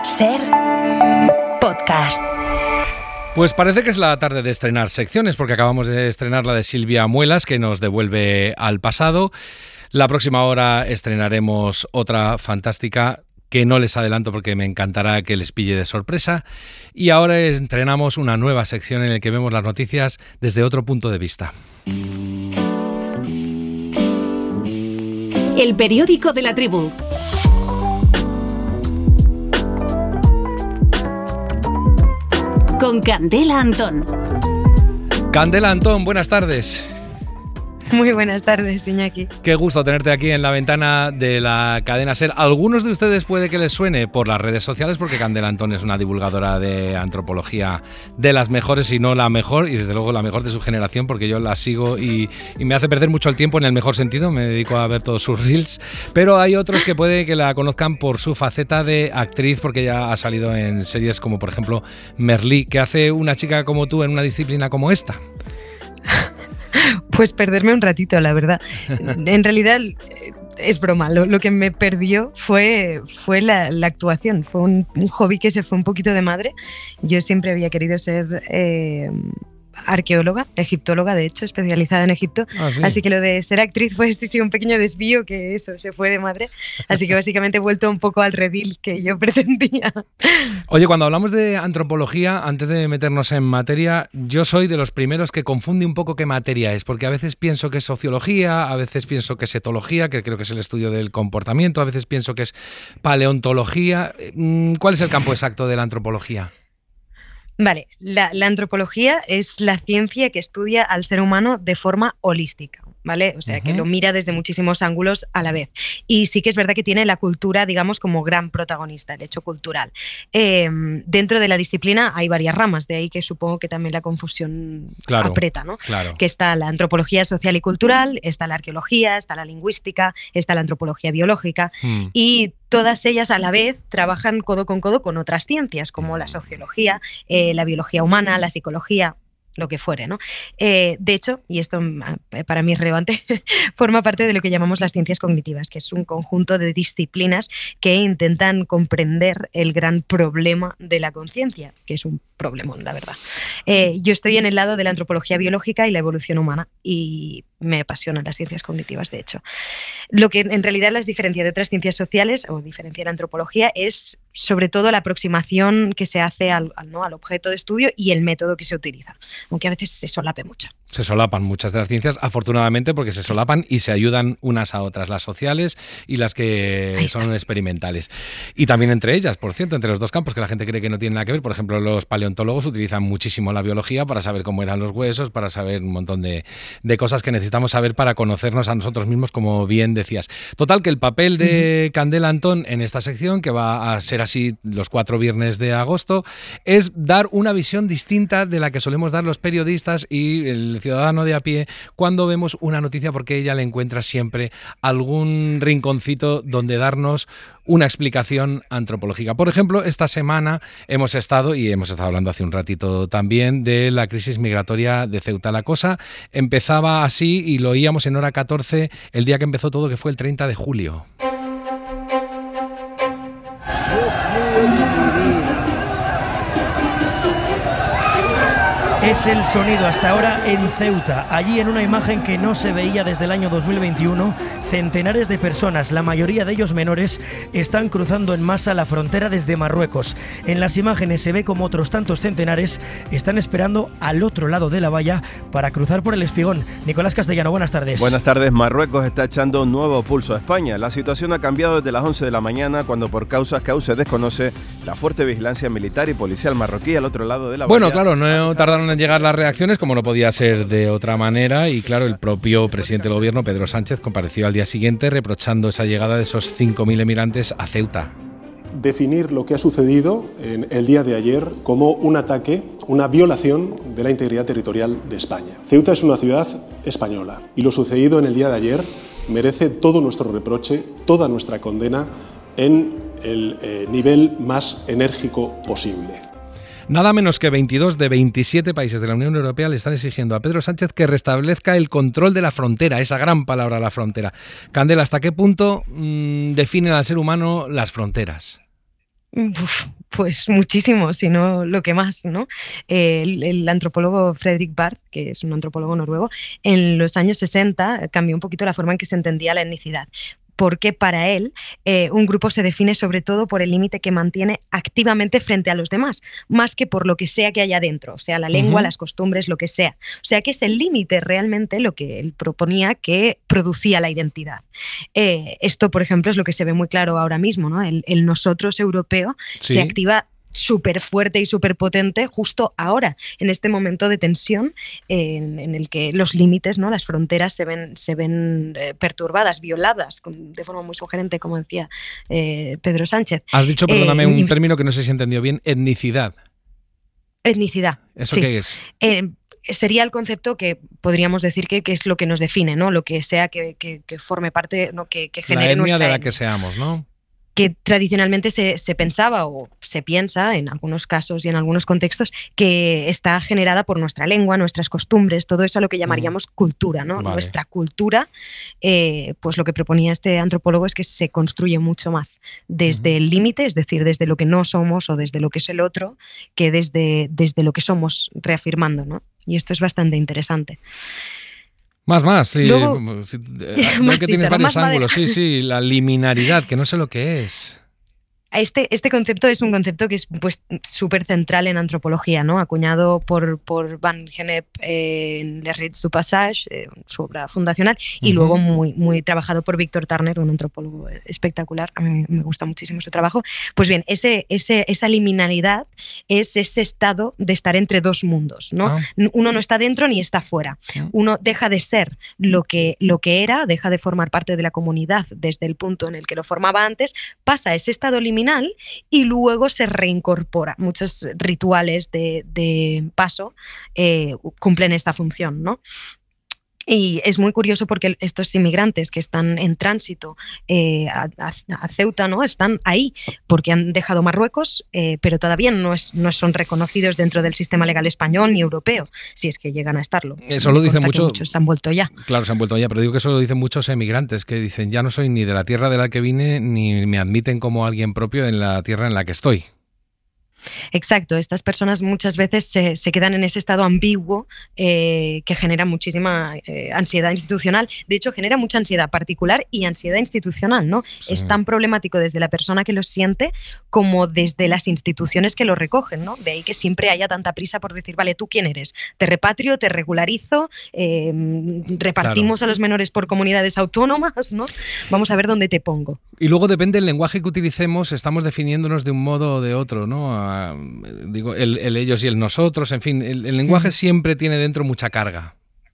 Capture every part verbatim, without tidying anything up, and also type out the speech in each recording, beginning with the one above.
Ser podcast. Pues parece que es la tarde de estrenar secciones, porque acabamos de estrenar la de Silvia Muelas, que nos devuelve al pasado. La próxima hora estrenaremos otra fantástica que no les adelanto porque me encantará que les pille de sorpresa. Y ahora estrenamos una nueva sección en la que vemos las noticias desde otro punto de vista. El periódico de la tribu. Con Candela Antón. Candela Antón, buenas tardes. Muy buenas tardes, Iñaki. Qué gusto tenerte aquí en la ventana de la cadena SER. Algunos de ustedes puede que les suene por las redes sociales, porque Candela Antón es una divulgadora de antropología de las mejores, y no la mejor, y desde luego la mejor de su generación, porque yo la sigo y, y me hace perder mucho el tiempo en el mejor sentido. Me dedico a ver todos sus reels. Pero hay otros que puede que la conozcan por su faceta de actriz, porque ella ha salido en series como, por ejemplo, Merlí. ¿Qué hace una chica como tú en una disciplina como esta? Pues perderme un ratito, la verdad. En realidad es broma, lo, lo que me perdió fue, fue la, la actuación, fue un, un hobby que se fue un poquito de madre. Yo siempre había querido ser eh, arqueóloga, egiptóloga de hecho, especializada en Egipto, ah, ¿sí? Así que lo de ser actriz fue sí, sí, un pequeño desvío, que eso, se fue de madre, así que básicamente he vuelto un poco al redil que yo pretendía. Oye, cuando hablamos de antropología, antes de meternos en materia, yo soy de los primeros que confunde un poco qué materia es, porque a veces pienso que es sociología, a veces pienso que es etología, que creo que es el estudio del comportamiento, a veces pienso que es paleontología. ¿Cuál es el campo exacto de la antropología? Vale, la, la antropología es la ciencia que estudia al ser humano de forma holística, ¿vale? O sea, uh-huh. que lo mira desde muchísimos ángulos a la vez. Y sí que es verdad que tiene la cultura, digamos, como gran protagonista, el hecho cultural. Eh, dentro de la disciplina hay varias ramas, de ahí que supongo que también la confusión claro, aprieta, ¿no? Claro. Que está la antropología social y cultural, está la arqueología, está la lingüística, está la antropología biológica, uh-huh. y todas ellas a la vez trabajan codo con codo con otras ciencias, como la sociología, eh, la biología humana, la psicología, lo que fuere, ¿no? Eh, de hecho, y esto para mí es relevante, forma parte de lo que llamamos las ciencias cognitivas, que es un conjunto de disciplinas que intentan comprender el gran problema de la conciencia, que es un problemón, la verdad. Eh, yo estoy en el lado de la antropología biológica y la evolución humana, y me apasionan las ciencias cognitivas, de hecho. Lo que en realidad las diferencia de otras ciencias sociales, o diferencia la antropología, es sobre todo la aproximación que se hace al, al, ¿no? al objeto de estudio y el método que se utiliza, aunque a veces se solape mucho. Se solapan muchas de las ciencias, afortunadamente, porque se solapan y se ayudan unas a otras, las sociales y las que son experimentales. Y también entre ellas, por cierto, entre los dos campos, que la gente cree que no tienen nada que ver. Por ejemplo, los paleontólogos utilizan muchísimo la biología para saber cómo eran los huesos, para saber un montón de, de cosas que necesitamos saber para conocernos a nosotros mismos, como bien decías. Total, que el papel de uh-huh. Candela Antón en esta sección, que va a ser así los cuatro viernes de agosto, es dar una visión distinta de la que solemos dar los periodistas y el ciudadano de a pie cuando vemos una noticia, porque ella le encuentra siempre algún rinconcito donde darnos una explicación antropológica. Por ejemplo, esta semana hemos estado, y hemos estado hablando hace un ratito también, de la crisis migratoria de Ceuta. La cosa empezaba así y lo oíamos en Hora catorce el día que empezó todo, que fue el treinta de julio. Es el sonido hasta ahora en Ceuta. Allí, en una imagen que no se veía desde el año dos mil veintiuno, centenares de personas, la mayoría de ellos menores, están cruzando en masa la frontera desde Marruecos. En las imágenes se ve como otros tantos centenares están esperando al otro lado de la valla para cruzar por el Espigón. Nicolás Castellano, buenas tardes. Buenas tardes. Marruecos está echando un nuevo pulso a España. La situación ha cambiado desde las once de la mañana, cuando por causas que aún se desconoce, la fuerte vigilancia militar y policial marroquí al otro lado de la valla. Bueno, claro, no tardaron en llegar las reacciones, como no podía ser de otra manera, y claro, el propio presidente del gobierno, Pedro Sánchez, compareció al día siguiente reprochando esa llegada de esos cinco mil emigrantes a Ceuta. Definir lo que ha sucedido en el día de ayer como un ataque, una violación de la integridad territorial de España. Ceuta es una ciudad española y lo sucedido en el día de ayer merece todo nuestro reproche, toda nuestra condena en el eh, nivel más enérgico posible. Nada menos que veintidós de veintisiete países de la Unión Europea le están exigiendo a Pedro Sánchez que restablezca el control de la frontera, esa gran palabra, la frontera. Candela, ¿hasta qué punto mmm, definen al ser humano las fronteras? Uf, pues muchísimo, si no lo que más, ¿no? El, el antropólogo Fredrik Barth, que es un antropólogo noruego, en los años sesenta cambió un poquito la forma en que se entendía la etnicidad. Porque para él eh, un grupo se define sobre todo por el límite que mantiene activamente frente a los demás, más que por lo que sea que haya dentro, o sea, la lengua, uh-huh. las costumbres, lo que sea. O sea, que es el límite realmente lo que él proponía que producía la identidad. Eh, esto, por ejemplo, es lo que se ve muy claro ahora mismo, ¿no? El, el nosotros europeo sí. se activa súper fuerte y súper potente justo ahora, en este momento de tensión en, en el que los límites, ¿no? Las fronteras se ven, se ven eh, perturbadas, violadas, de forma muy sugerente, como decía eh, Pedro Sánchez. Has dicho, perdóname, eh, un término que no sé si he entendido bien, etnicidad. Etnicidad. ¿Eso sí. qué es? Eh, sería el concepto que podríamos decir que, que es lo que nos define, ¿no? Lo que sea que, que, que forme parte, ¿no? que, que genere la etnia nuestra de la etnia. que seamos, ¿no? Que tradicionalmente se, se pensaba o se piensa en algunos casos y en algunos contextos que está generada por nuestra lengua, nuestras costumbres, todo eso a lo que llamaríamos mm. cultura, ¿no? Vale. Nuestra cultura, eh, pues lo que proponía este antropólogo es que se construye mucho más desde mm. el límite, es decir, desde lo que no somos o desde lo que es el otro, que desde, desde lo que somos, reafirmando, ¿no? Y esto es bastante interesante. Más, más, sí. Luego, sí eh, más que tienes varios ángulos, madera. sí, sí, la liminaridad, que no sé lo que es. Este, este concepto es un concepto que es pues súper central en antropología, ¿no? Acuñado por, por Van Gennep eh, en Les Rites du Passage, eh, su obra fundacional, y uh-huh. luego muy, muy trabajado por Víctor Turner, un antropólogo espectacular. A mí me gusta muchísimo su trabajo. Pues bien, ese, ese, esa liminalidad es ese estado de estar entre dos mundos, ¿no? Ah. Uno no está dentro ni está fuera. Uh-huh. Uno deja de ser lo que, lo que era, deja de formar parte de la comunidad desde el punto en el que lo formaba antes, pasa a ese estado liminal y luego se reincorpora. Muchos rituales de, de paso eh, cumplen esta función, ¿no? Y es muy curioso porque estos inmigrantes que están en tránsito eh, a, a, a Ceuta, ¿no? Están ahí porque han dejado Marruecos, eh, pero todavía no, es, no son reconocidos dentro del sistema legal español ni europeo, si es que llegan a estarlo. Eso lo dicen mucho, muchos se han vuelto ya. Claro, se han vuelto ya, pero digo que eso lo dicen muchos emigrantes, que dicen, ya no soy ni de la tierra de la que vine, ni me admiten como alguien propio en la tierra en la que estoy. Exacto, estas personas muchas veces se, se quedan en ese estado ambiguo eh, que genera muchísima eh, ansiedad institucional. De hecho, genera mucha ansiedad particular y ansiedad institucional, ¿no? Sí. Es tan problemático desde la persona que lo siente como desde las instituciones que lo recogen, ¿no? De ahí que siempre haya tanta prisa por decir, vale, ¿tú quién eres? Te repatrio, te regularizo, eh, repartimos claro. a los menores por comunidades autónomas, ¿no? Vamos a ver dónde te pongo. Y luego depende del lenguaje que utilicemos, estamos definiéndonos de un modo o de otro, ¿no? Digo, el, el ellos y el nosotros, en fin, el, el lenguaje siempre tiene dentro mucha carga.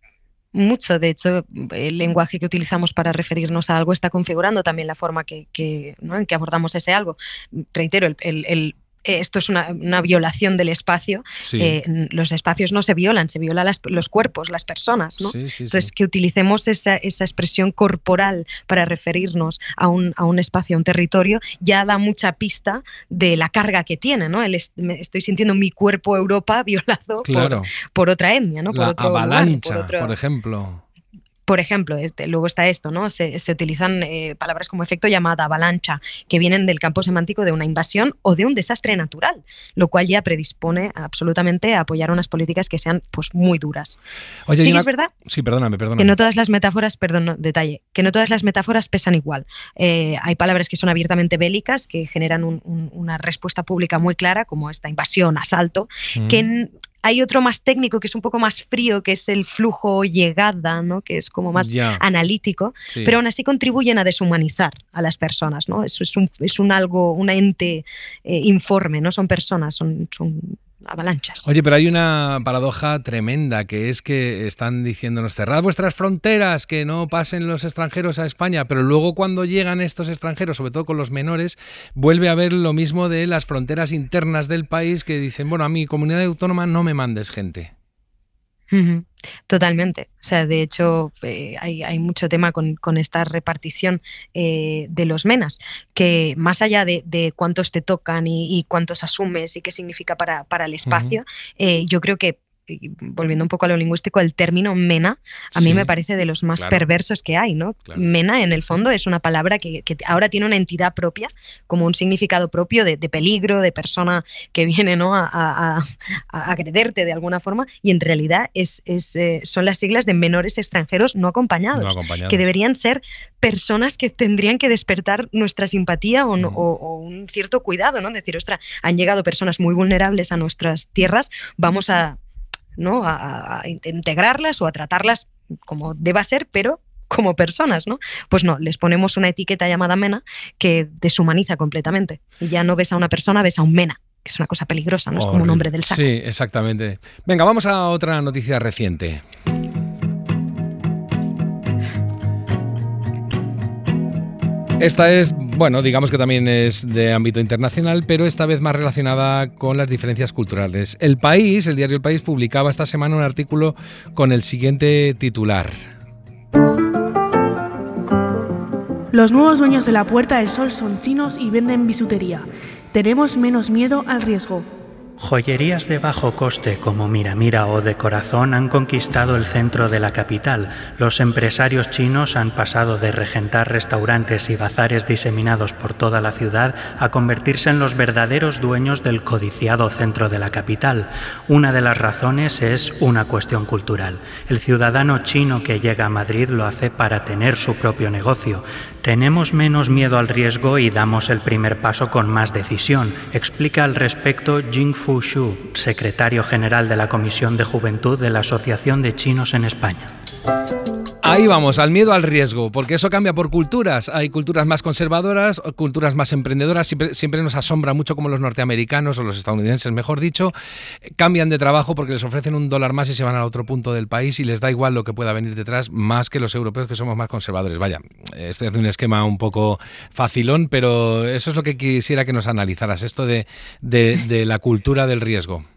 Mucho, de hecho, el lenguaje que utilizamos para referirnos a algo está configurando también la forma que, que, ¿no? en que abordamos ese algo. Reitero, el, el, el esto es una, una violación del espacio. Sí. Eh, los espacios no se violan, se violan las, los cuerpos, las personas, ¿no? Sí, sí, Entonces, sí. que utilicemos esa, esa expresión corporal para referirnos a un, a un espacio, a un territorio, ya da mucha pista de la carga que tiene, ¿no? El est estoy sintiendo mi cuerpo Europa violado claro. por, por otra etnia, ¿no? Por la otro avalancha, lugar, por, otro... por ejemplo. Por ejemplo, este, luego está esto, ¿no? Se, se utilizan eh, palabras como efecto llamada, avalancha, que vienen del campo semántico de una invasión o de un desastre natural, lo cual ya predispone absolutamente a apoyar unas políticas que sean pues muy duras. Oye, sí, una... es verdad. Sí, perdóname, perdóname. Que no todas las metáforas, perdón, no, detalle, que no todas las metáforas pesan igual. Eh, hay palabras que son abiertamente bélicas, que generan un, un, una respuesta pública muy clara, como esta invasión, asalto, mm. que en, hay otro más técnico que es un poco más frío, que es el flujo-llegada, ¿no? Que es como más yeah. analítico, sí. pero aún así contribuyen a deshumanizar a las personas, ¿no? Eso es un, es un algo, un ente eh, informe, no son personas, son, son avalanchas. Oye, pero hay una paradoja tremenda, que es que están diciéndonos cerrad vuestras fronteras, que no pasen los extranjeros a España, pero luego cuando llegan estos extranjeros, sobre todo con los menores, vuelve a haber lo mismo de las fronteras internas del país, que dicen, bueno, a mi comunidad autónoma no me mandes gente. Uh-huh. Totalmente. O sea, de hecho, eh, hay, hay mucho tema con, con esta repartición eh, de los menas, que más allá de, de cuántos te tocan y, y cuántos asumes y qué significa para, para el espacio, uh-huh. eh, yo creo que y volviendo un poco a lo lingüístico, el término mena a Sí, mí me parece de los más claro. perversos que hay, ¿no? Claro. Mena, en el fondo, es una palabra que, que ahora tiene una entidad propia, como un significado propio de, de peligro, de persona que viene, ¿no?, a, a, a, a agrederte de alguna forma, y en realidad es, es, eh, son las siglas de menores extranjeros no acompañados, No acompañados. que deberían ser personas que tendrían que despertar nuestra simpatía o, no- Mm. o- o un cierto cuidado, ¿no? Decir, ostras, han llegado personas muy vulnerables a nuestras tierras, vamos a, ¿no?, a, a integrarlas o a tratarlas como deba ser, pero como personas, ¿no? Pues no, les ponemos una etiqueta llamada mena que deshumaniza completamente. Y ya no ves a una persona, ves a un mena, que es una cosa peligrosa, ¿no? Es como un Horrible. hombre del saco. Sí, exactamente. Venga, vamos a otra noticia reciente. Esta es, bueno, digamos que también es de ámbito internacional, pero esta vez más relacionada con las diferencias culturales. El País, el diario El País, publicaba esta semana un artículo con el siguiente titular. Los nuevos dueños de la Puerta del Sol son chinos y venden bisutería. Tenemos menos miedo al riesgo. Joyerías de bajo coste como Miramira o de Corazón han conquistado el centro de la capital. Los empresarios chinos han pasado de regentar restaurantes y bazares diseminados por toda la ciudad a convertirse en los verdaderos dueños del codiciado centro de la capital. Una de las razones es una cuestión cultural. El ciudadano chino que llega a Madrid lo hace para tener su propio negocio. Tenemos menos miedo al riesgo y damos el primer paso con más decisión, explica al respecto Jing Fu Shu, secretario general de la Comisión de Juventud de la Asociación de Chinos en España. Ahí vamos, al miedo al riesgo, porque eso cambia por culturas. Hay culturas más conservadoras, culturas más emprendedoras. Siempre, siempre nos asombra mucho cómo los norteamericanos, o los estadounidenses, mejor dicho, cambian de trabajo porque les ofrecen un dólar más y se van al otro punto del país y les da igual lo que pueda venir detrás, más que los europeos, que somos más conservadores. Vaya, estoy haciendo un esquema un poco facilón, pero eso es lo que quisiera que nos analizaras, esto de, de, de la cultura del riesgo.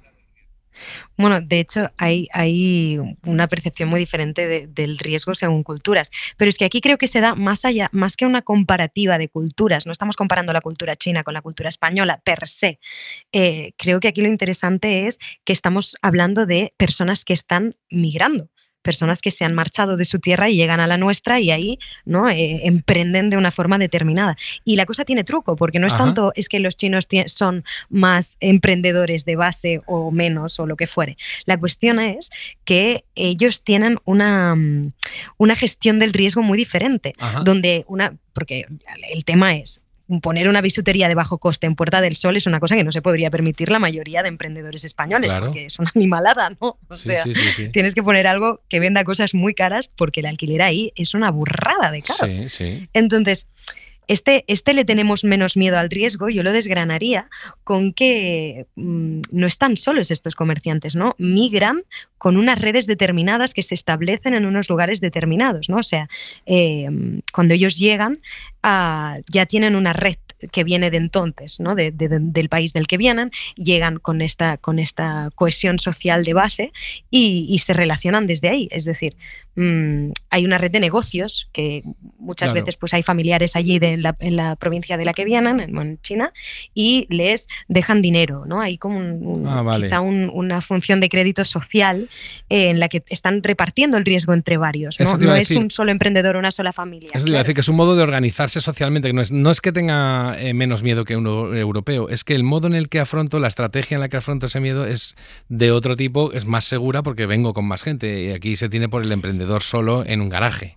Bueno, de hecho, hay, hay una percepción muy diferente de, del riesgo según culturas, pero es que aquí creo que se da más allá, más que una comparativa de culturas. No estamos comparando la cultura china con la cultura española per se. Eh, creo que aquí lo interesante es que estamos hablando de personas que están migrando. Personas que se han marchado de su tierra y llegan a la nuestra y ahí, ¿no?, eh, emprenden de una forma determinada. Y la cosa tiene truco, porque no es Ajá. tanto es que los chinos tie- son más emprendedores de base o menos o lo que fuere. La cuestión es que ellos tienen una, mm, una gestión del riesgo muy diferente, Ajá. donde una, porque el tema es poner una bisutería de bajo coste en Puerta del Sol es una cosa que no se podría permitir la mayoría de emprendedores españoles, Claro. porque es una animalada, ¿no? O Sí, sea, sí, sí, sí. tienes que poner algo que venda cosas muy caras porque el alquiler ahí es una burrada de caro. Sí, sí. Entonces, este, este le tenemos menos miedo al riesgo, yo lo desgranaría con que mmm, no están solos estos comerciantes, ¿no? Migran con unas redes determinadas que se establecen en unos lugares determinados, ¿no? O sea, eh, cuando ellos llegan, uh, ya tienen una red que viene de entonces, ¿no?, de, de, de, del país del que vienen, llegan con esta, con esta cohesión social de base y, y se relacionan desde ahí. Es decir, mmm, hay una red de negocios que muchas Claro. veces pues, hay familiares allí de, en, la, en la provincia de la que vienen, en, en China, y les dejan dinero, ¿no? Hay como un, un, Ah, vale. quizá un, una función de crédito social eh, en la que están repartiendo el riesgo entre varios, ¿no? Eso te iba No a es decir. un solo emprendedor o una sola familia. Eso te iba a claro. decir, que es un modo de organizarse socialmente, que no es, no es que tenga eh, menos miedo que un europeo, es que el modo en el que afronto, la estrategia en la que afronto ese miedo es de otro tipo, es más segura porque vengo con más gente y aquí se tiene por el emprendedor solo en un garaje.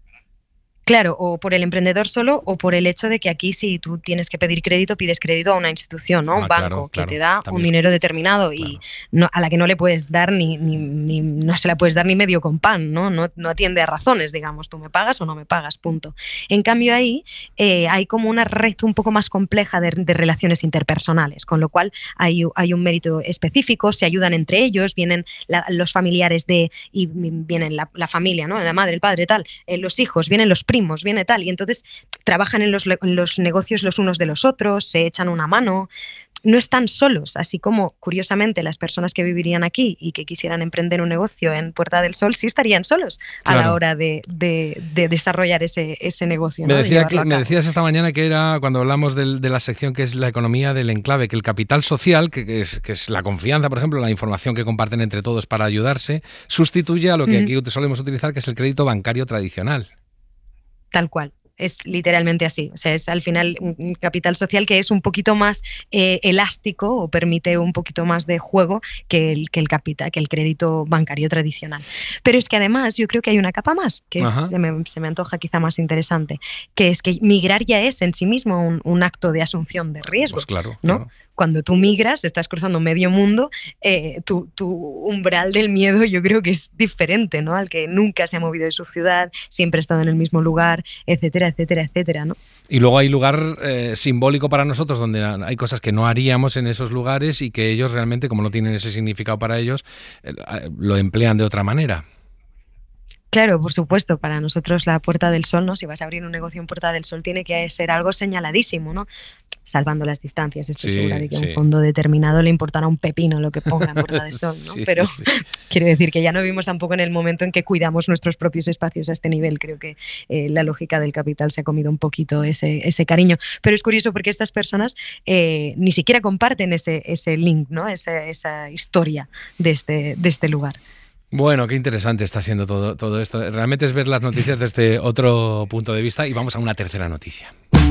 Claro, o por el emprendedor solo o por el hecho de que aquí si tú tienes que pedir crédito, pides crédito a una institución, ¿no? Ah, Un banco claro, que claro, te da también un es- dinero determinado claro. y no, a la que no le puedes dar ni, ni, ni- no se la puedes dar ni medio con pan, ¿no? No, no atiende a razones, digamos, tú me pagas o no me pagas, punto. En cambio ahí eh, hay como una red un poco más compleja de, de relaciones interpersonales, con lo cual hay, hay un mérito específico, se ayudan entre ellos, vienen la- los familiares de, y vienen la, la familia, ¿no? La madre, el padre, tal, eh, los hijos, vienen los primos, viene tal, y entonces trabajan en los, en los negocios los unos de los otros, se echan una mano, no están solos, así como, curiosamente, las personas que vivirían aquí y que quisieran emprender un negocio en Puerta del Sol sí estarían solos claro. a la hora de, de, de desarrollar ese, ese negocio. Me, ¿no? decía que, me decías esta mañana que era, cuando hablamos de, de la sección que es la economía del enclave, que el capital social, que, que, es, que es la confianza, por ejemplo, la información que comparten entre todos para ayudarse, sustituye a lo que aquí solemos utilizar, que es el crédito bancario tradicional. Tal cual. Es literalmente así, o sea, es al final un capital social que es un poquito más eh, elástico o permite un poquito más de juego que el, que el capital, que el crédito bancario tradicional. Pero es que además yo creo que hay una capa más, que es, se, me, se me antoja quizá más interesante, que es que migrar ya es en sí mismo un, un acto de asunción de riesgo, pues claro, ¿no? Claro. Cuando tú migras, estás cruzando medio mundo, eh, tu, tu umbral del miedo yo creo que es diferente, ¿no? Al que nunca se ha movido de su ciudad, siempre ha estado en el mismo lugar, etcétera, etcétera, etcétera, ¿no? Y luego hay lugar eh, simbólico para nosotros donde hay cosas que no haríamos en esos lugares y que ellos realmente, como no tienen ese significado para ellos, eh, lo emplean de otra manera. Claro, por supuesto, para nosotros la Puerta del Sol, ¿no? Si vas a abrir un negocio en Puerta del Sol tiene que ser algo señaladísimo, ¿no? Salvando las distancias, estoy sí, segura de que a sí. un fondo determinado le importará un pepino lo que ponga en Puerta del Sol, ¿no? Sí, Pero sí. quiero decir que ya no vivimos tampoco en el momento en que cuidamos nuestros propios espacios a este nivel. Creo que eh, la lógica del capital se ha comido un poquito ese, ese cariño. Pero es curioso porque estas personas eh, ni siquiera comparten ese, ese link, ¿no? Esa, esa historia de este, de este lugar. Bueno, qué interesante está siendo todo, todo esto. Realmente es ver las noticias desde otro punto de vista y vamos a una tercera noticia.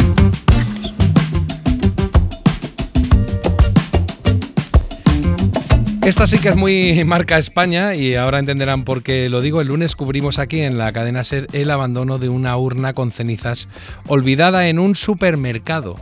Esta sí que es muy marca España y ahora entenderán por qué lo digo. El lunes cubrimos aquí en la cadena SER el abandono de una urna con cenizas olvidada en un supermercado.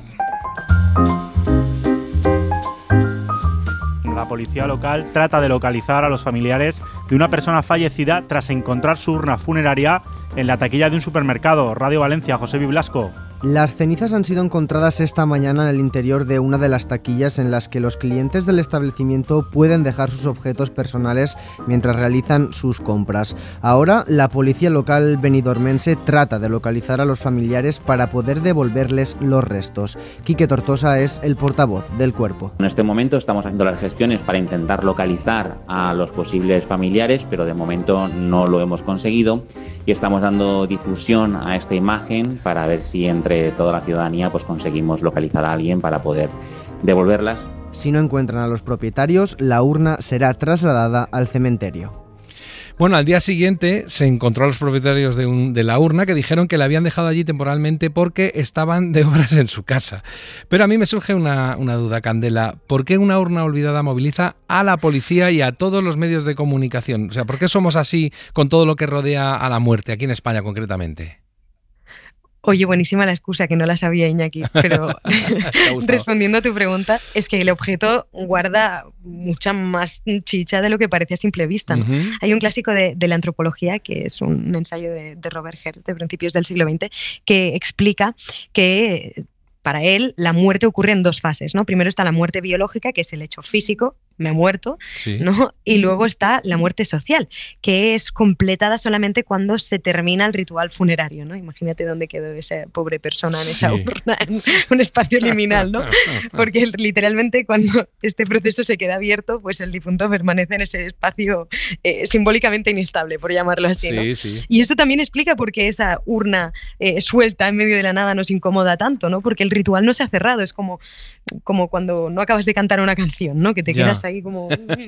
La policía local trata de localizar a los familiares de una persona fallecida tras encontrar su urna funeraria en la taquilla de un supermercado. Radio Valencia, José Blasco. Las cenizas han sido encontradas esta mañana en el interior de una de las taquillas en las que los clientes del establecimiento pueden dejar sus objetos personales mientras realizan sus compras. Ahora, la policía local benidormense trata de localizar a los familiares para poder devolverles los restos. Quique Tortosa es el portavoz del cuerpo. En este momento estamos haciendo las gestiones para intentar localizar a los posibles familiares, pero de momento no lo hemos conseguido y estamos dando difusión a esta imagen para ver si entre toda la ciudadanía pues conseguimos localizar a alguien para poder devolverlas. Si no encuentran a los propietarios, la urna será trasladada al cementerio. Bueno, al día siguiente se encontró a los propietarios de, un, de la urna que dijeron que la habían dejado allí temporalmente porque estaban de obras en su casa. Pero a mí me surge una, una duda, Candela. ¿Por qué una urna olvidada moviliza a la policía y a todos los medios de comunicación? O sea, ¿por qué somos así con todo lo que rodea a la muerte, aquí en España concretamente? Oye, buenísima la excusa, que no la sabía, Iñaki, pero respondiendo a tu pregunta, es que el objeto guarda mucha más chicha de lo que parece a simple vista, ¿no? Uh-huh. Hay un clásico de, de la antropología, que es un ensayo de, de Robert Hertz de principios del siglo veinte, que explica que para él la muerte ocurre en dos fases, ¿no? Primero está la muerte biológica, que es el hecho físico, me he muerto, sí. ¿no? Y luego está la muerte social, que es completada solamente cuando se termina el ritual funerario, ¿no? Imagínate dónde quedó esa pobre persona en esa sí. urna, en un espacio liminal, ¿no? Porque literalmente cuando este proceso se queda abierto, pues el difunto permanece en ese espacio eh, simbólicamente inestable, por llamarlo así, sí, ¿no? Sí. Y eso también explica por qué esa urna eh, suelta en medio de la nada nos incomoda tanto, ¿no? Porque el ritual no se ha cerrado, es como, como cuando no acabas de cantar una canción, ¿no? Que te ya. quedas ahí como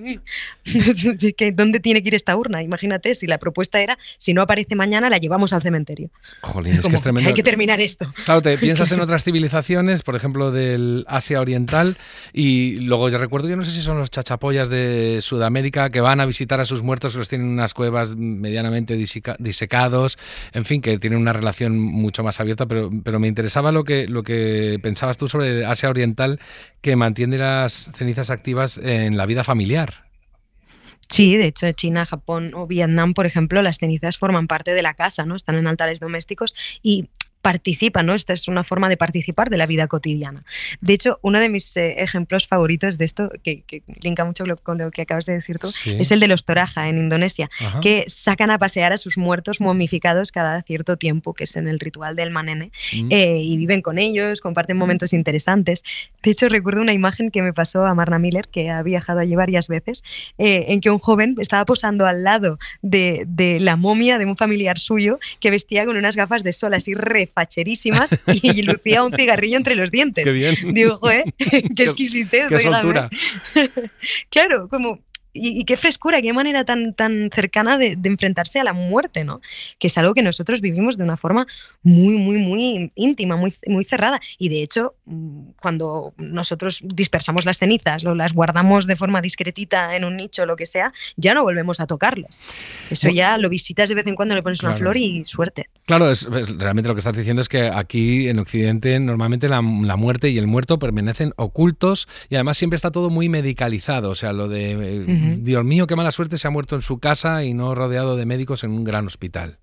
¿dónde tiene que ir esta urna? Imagínate, si la propuesta era, si no aparece mañana, la llevamos al cementerio. Jolín, es que es tremendo. Hay que terminar esto. Claro, te piensas en otras civilizaciones, por ejemplo, del Asia Oriental, y luego yo recuerdo, yo no sé si son los chachapollas de Sudamérica, que van a visitar a sus muertos, que los tienen en unas cuevas medianamente diseca- disecados, en fin, que tienen una relación mucho más abierta, pero, pero me interesaba lo que, lo que pensabas tú sobre Asia Oriental, que mantiene las cenizas activas en la vida familiar. Sí, de hecho, China, Japón o Vietnam, por ejemplo, las cenizas forman parte de la casa, ¿no? Están en altares domésticos y participan, ¿no? Esta es una forma de participar de la vida cotidiana. De hecho, uno de mis eh, ejemplos favoritos de esto, que, que linka mucho lo, con lo que acabas de decir tú, sí. es el de los Toraja en Indonesia, Ajá. que sacan a pasear a sus muertos momificados cada cierto tiempo, que es en el ritual del manene, mm. eh, y viven con ellos, comparten momentos interesantes. De hecho, recuerdo una imagen que me pasó a Marna Miller, que ha viajado allí varias veces, eh, en que un joven estaba posando al lado de, de la momia de un familiar suyo que vestía con unas gafas de sol así refacherísimas y lucía un cigarrillo entre los dientes. Qué bien. Digo, joder, qué exquisitez. Qué soltura. Claro, como... Y, y qué frescura, qué manera tan, tan cercana de, de enfrentarse a la muerte, ¿no? Que es algo que nosotros vivimos de una forma muy, muy, muy íntima, muy, muy cerrada. Y de hecho, cuando nosotros dispersamos las cenizas o las guardamos de forma discretita en un nicho o lo que sea, ya no volvemos a tocarlas. Eso ya lo visitas de vez en cuando, le pones claro. una flor y suerte. Claro, es, realmente lo que estás diciendo es que aquí en Occidente normalmente la, la muerte y el muerto permanecen ocultos y además siempre está todo muy medicalizado. O sea, lo de... Uh-huh. Dios mío, qué mala suerte, se ha muerto en su casa y no rodeado de médicos en un gran hospital.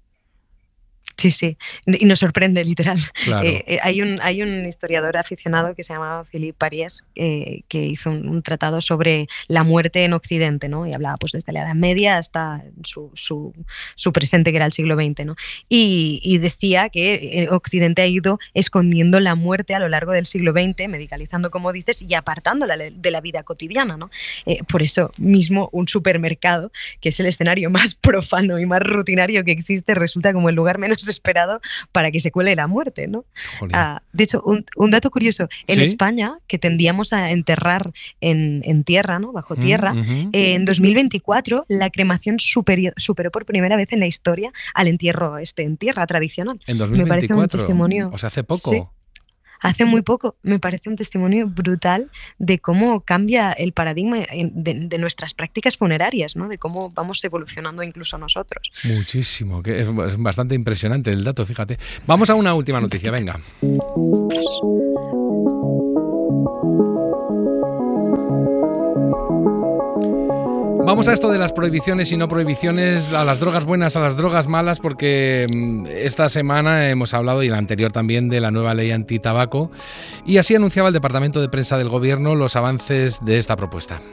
Sí, sí, y nos sorprende, literal. Claro. Eh, eh, hay, un, hay un historiador aficionado que se llama Philippe Pariès, eh, que hizo un, un tratado sobre la muerte en Occidente, ¿no? Y hablaba pues desde la Edad Media hasta su, su, su presente, que era el siglo veinte, ¿no? Y, y decía que Occidente ha ido escondiendo la muerte a lo largo del siglo veinte, medicalizando, como dices, y apartándola de la vida cotidiana, ¿no? Eh, por eso mismo un supermercado, que es el escenario más profano y más rutinario que existe, resulta como el lugar menos esperado para que se cuele la muerte, ¿no? Uh, de hecho, un, un dato curioso, en ¿Sí? España, que tendíamos a enterrar en, en tierra, ¿no? Bajo tierra, uh-huh. eh, en dos mil veinticuatro la cremación superior, superó por primera vez en la historia al entierro este, en tierra tradicional. En dos mil veinticuatro, me parece un testimonio, o sea, hace poco. Sí. Hace muy poco, me parece un testimonio brutal de cómo cambia el paradigma de, de nuestras prácticas funerarias, ¿no? De cómo vamos evolucionando incluso nosotros. Muchísimo, que es bastante impresionante el dato, fíjate. Vamos a una última noticia, venga. Vamos a esto de las prohibiciones y no prohibiciones, a las drogas buenas, a las drogas malas, porque esta semana hemos hablado, y la anterior también, de la nueva ley antitabaco, y así anunciaba el Departamento de Prensa del Gobierno los avances de esta propuesta.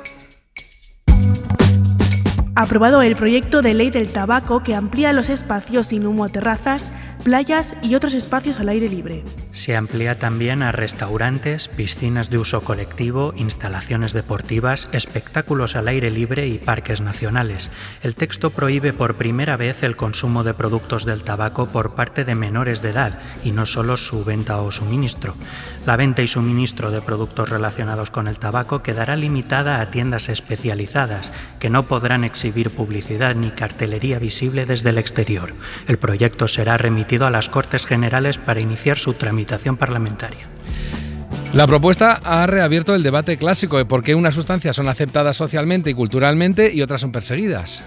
Aprobado el proyecto de ley del tabaco que amplía los espacios sin humo a terrazas, playas y otros espacios al aire libre. Se amplía también a restaurantes, piscinas de uso colectivo, instalaciones deportivas, espectáculos al aire libre y parques nacionales. El texto prohíbe por primera vez el consumo de productos del tabaco por parte de menores de edad y no solo su venta o suministro. La venta y suministro de productos relacionados con el tabaco quedará limitada a tiendas especializadas que no podrán exhibir publicidad ni cartelería visible desde el exterior. El proyecto será remitido a las Cortes Generales para iniciar su tramitación parlamentaria. La propuesta ha reabierto el debate clásico de por qué unas sustancias son aceptadas socialmente y culturalmente y otras son perseguidas.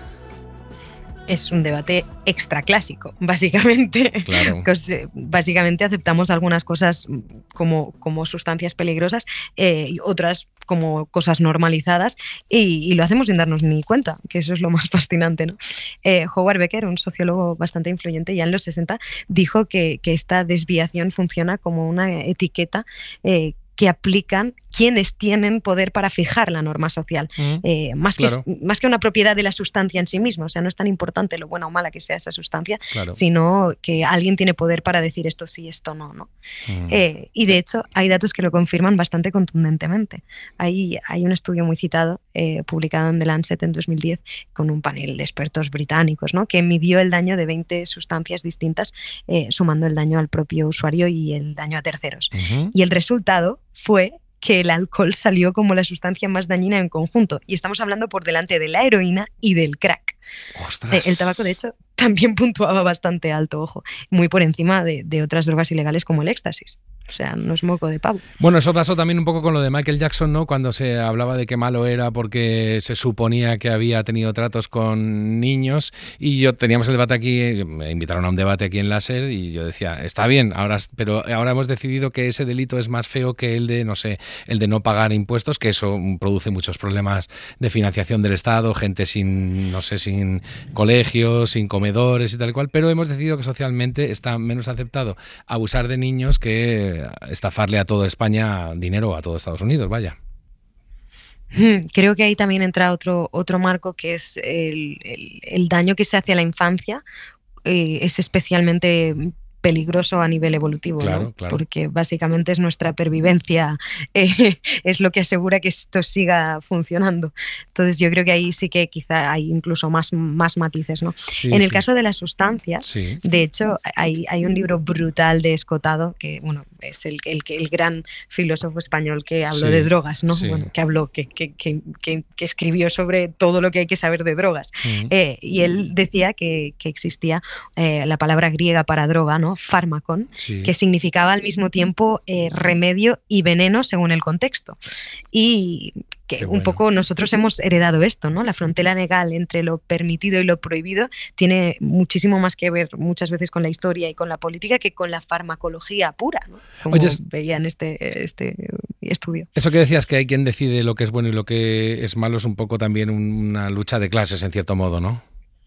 Es un debate extraclásico, básicamente. Claro. Básicamente aceptamos algunas cosas como, como sustancias peligrosas eh, y otras como cosas normalizadas y, y lo hacemos sin darnos ni cuenta, que eso es lo más fascinante, ¿no? Eh, Howard Becker, un sociólogo bastante influyente ya en los sesenta, dijo que, que esta desviación funciona como una etiqueta eh, que aplican quienes tienen poder para fijar la norma social, mm, eh, más, claro. que, más que una propiedad de la sustancia en sí misma. O sea, no es tan importante lo buena o mala que sea esa sustancia, claro. sino que alguien tiene poder para decir esto sí, esto no, ¿no? Mm. Eh, y de hecho hay datos que lo confirman bastante contundentemente. Hay, hay un estudio muy citado, eh, publicado en The Lancet en dos mil diez, con un panel de expertos británicos, ¿no? Que midió el daño de veinte sustancias distintas, eh, sumando el daño al propio usuario y el daño a terceros. Uh-huh. Y el resultado fue que el alcohol salió como la sustancia más dañina en conjunto. Y estamos hablando por delante de la heroína y del crack. ¡Ostras! El tabaco, de hecho, también puntuaba bastante alto, ojo, muy por encima de, de otras drogas ilegales como el éxtasis. O sea, no es moco de pavo. Bueno, eso pasó también un poco con lo de Michael Jackson, ¿no? Cuando se hablaba de qué malo era porque se suponía que había tenido tratos con niños, y yo teníamos el debate aquí, me invitaron a un debate aquí en Láser y yo decía, está bien, ahora, pero ahora hemos decidido que ese delito es más feo que el de, no sé, el de no pagar impuestos, que eso produce muchos problemas de financiación del Estado, gente sin, no sé, sin colegios, sin comedores, comedores y tal y cual, pero hemos decidido que socialmente está menos aceptado abusar de niños que estafarle a toda España dinero, a todo Estados Unidos, vaya. Creo que ahí también entra otro, otro marco, que es el, el, el daño que se hace a la infancia. Eh, es especialmente peligroso a nivel evolutivo, claro, ¿no? Claro. Porque básicamente es nuestra pervivencia, eh, es lo que asegura que esto siga funcionando. Entonces yo creo que ahí sí que quizá hay incluso más, más matices, ¿no? Sí, en el sí. caso de las sustancias, sí. de hecho hay, hay un libro brutal de Escotado, que bueno, es el, el, el gran filósofo español que habló Sí, de drogas, ¿no? sí. Bueno, que habló, que, que, que, que, que escribió sobre todo lo que hay que saber de drogas. Mm. Eh, y él decía que, que existía eh, la palabra griega para droga, ¿no? Fármacon, Sí. que significaba al mismo tiempo eh, remedio y veneno según el contexto. Y que Qué un bueno. poco nosotros hemos heredado esto, ¿no? La frontera legal entre lo permitido y lo prohibido tiene muchísimo más que ver muchas veces con la historia y con la política que con la farmacología pura, ¿no? Como Oye, veía en este, este estudio. Eso que decías, que hay quien decide lo que es bueno y lo que es malo, es un poco también una lucha de clases, en cierto modo, ¿no?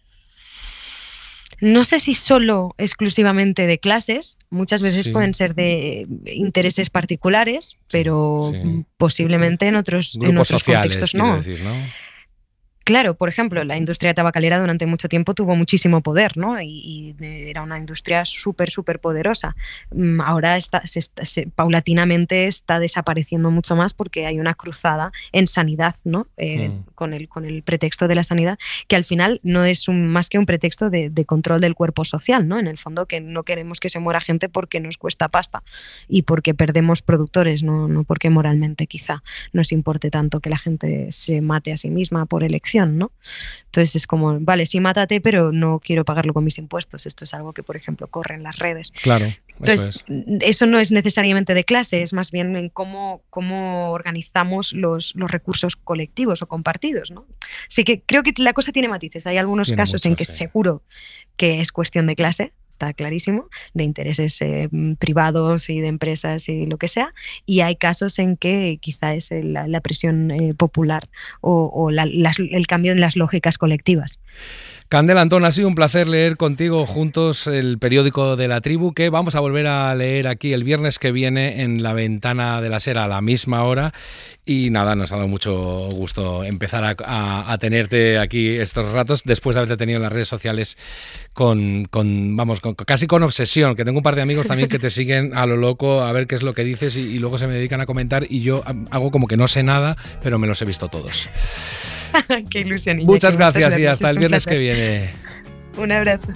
No sé si solo exclusivamente de clases, muchas veces Sí. pueden ser de intereses particulares, pero sí. posiblemente en otros, en Grupos otros sociales, contextos quiero no. decir, ¿no? Claro, por ejemplo, la industria tabacalera durante mucho tiempo tuvo muchísimo poder, ¿no? Y, y era una industria súper, súper poderosa. Mm, Ahora está, se está- se- paulatinamente está desapareciendo mucho más porque hay una cruzada en sanidad, ¿no? Eh, Mm. con, el, con el pretexto de la sanidad, que al final no es un, más que un pretexto de, de control del cuerpo social, ¿no? En el fondo, que no queremos que se muera gente porque nos cuesta pasta y porque perdemos productores, no, no porque moralmente quizá nos importe tanto que la gente se mate a sí misma por elección, ¿no? Entonces es como, vale, sí, mátate, pero no quiero pagarlo con mis impuestos. Esto es algo que, por ejemplo, corre en las redes. Claro, eso Entonces, es. eso no es necesariamente de clase, es más bien en cómo, cómo organizamos los, los recursos colectivos o compartidos, ¿no? Así que creo que la cosa tiene matices. Hay algunos Tiene casos mucho, en que sí. seguro que es cuestión de clase, está clarísimo, de intereses eh, privados y de empresas y lo que sea, y hay casos en que quizá es el- la, la presión eh, popular o, o la- las- el cambio en las lógicas colectivas. Candela Antón, ha sido un placer leer contigo juntos el periódico de la tribu, que vamos a volver a leer aquí el viernes que viene en La Ventana de la Ser a la misma hora. Y nada, nos ha dado mucho gusto empezar a, a- a tenerte aquí estos ratos, después de haberte tenido en las redes sociales con, con vamos, con, casi con obsesión, que tengo un par de amigos también que te siguen a lo loco a ver qué es lo que dices y, y luego se me dedican a comentar y yo hago como que no sé nada, pero me los he visto todos. Qué ilusión. Iñaki, Muchas gracias y vernos, hasta es el un viernes que placer. viene. Un abrazo.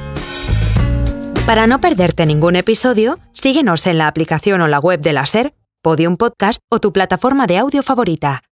Para no perderte ningún episodio, síguenos en la aplicación o la web de la SER, Podium Podcast o tu plataforma de audio favorita.